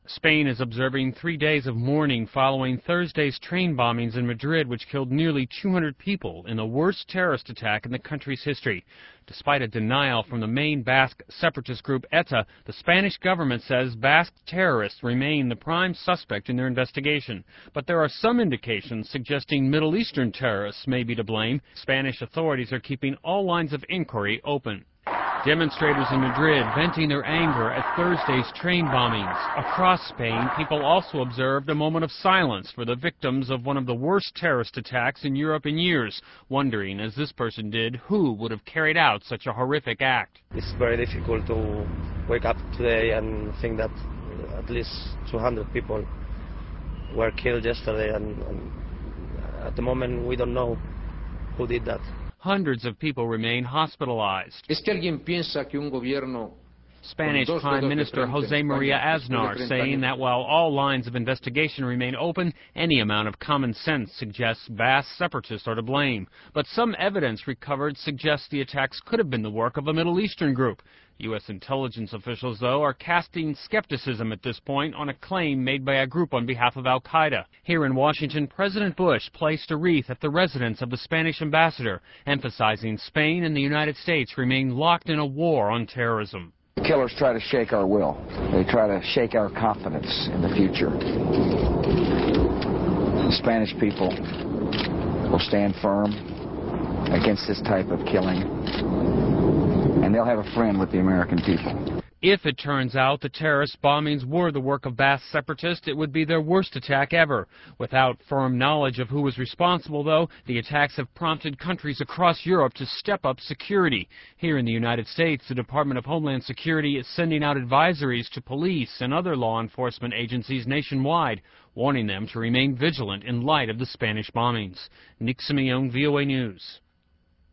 Spain is observing 3 days of mourning following Thursday's train bombings in Madrid, which killed nearly 200 people in the worst terrorist attack in the country's history. Despite a denial from the main Basque separatist group ETA, the Spanish government says Basque terrorists remain the prime suspect in their investigation. But there are some indications suggesting Middle Eastern terrorists may be to blame. Spanish authorities are keeping all lines of inquiry open. Demonstrators in Madrid venting their anger at Thursday's train bombings. Across Spain, people also observed a moment of silence for the victims of one of the worst terrorist attacks in Europe in years, wondering, as this person did, who would have carried out such a horrific act. It's very difficult to wake up today and think that at least 200 people were killed yesterday, and at the moment we don't know who did that. Hundreds of people remain hospitalized. Spanish Prime Minister José María Aznar saying that while all lines of investigation remain open, any amount of common sense suggests Basque separatists are to blame. But some evidence recovered suggests the attacks could have been the work of a Middle Eastern group. U.S. intelligence officials, though, are casting skepticism at this point on a claim made by a group on behalf of al-Qaeda. Here in Washington, President Bush placed a wreath at the residence of the Spanish ambassador, emphasizing Spain and the United States remain locked in a war on terrorism. The killers try to shake our will. They try to shake our confidence in the future. The Spanish people will stand firm against this type of killing, and they'll have a friend with the American people. If it turns out the terrorist bombings were the work of Basque separatists, it would be their worst attack ever. Without firm knowledge of who was responsible, though, the attacks have prompted countries across Europe to step up security. Here in the United States, the Department of Homeland Security is sending out advisories to police and other law enforcement agencies nationwide, warning them to remain vigilant in light of the Spanish bombings. Nick Simeone, VOA News.